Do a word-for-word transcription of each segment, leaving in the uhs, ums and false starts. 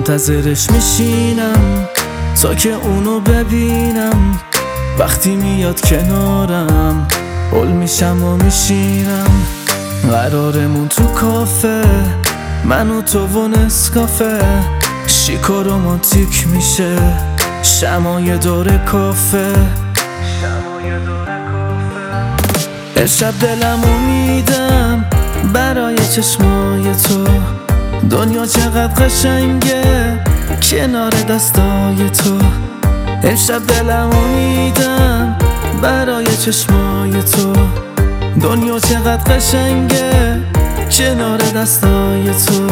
منتظرش میشینم تا که اونو ببینم. وقتی میاد کنارم هل میشم و میشینم. قرارمون تو کافه، من و تو و نسکافه. شیکا رومانتیک میشه شمای دور کافه. امشب دلمو میدم برای چشمای تو. دنیا چقدر قشنگه کنار دستای تو. امشب دلمو میدم برای چشمای تو. دنیا چقدر قشنگه کنار دستای تو.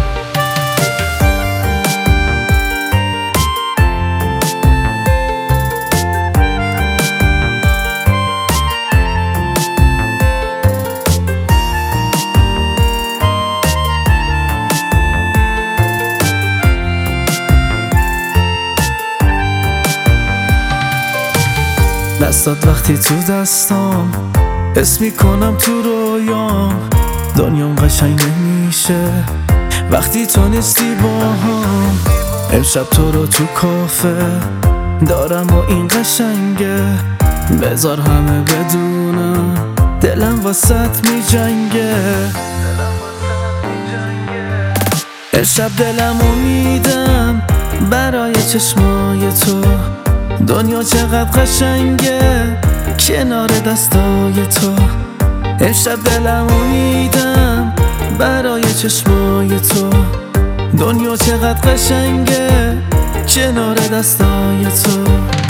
دستات وقتی تو دستام حس میکنم تو رویام. دنیام قشنگ نمیشه وقتی تو نیستی با هم. امشب تو رو تو کافه دارم و این قشنگه. بذار همه بدونم دلم واسط میجنگه. امشب دلمو میدم برای چشمای تو. دنیا چقدر قشنگه کنار دستای تو. امشب دلمو میدم برای چشمای تو. دنیا چقدر قشنگه کنار دستای تو.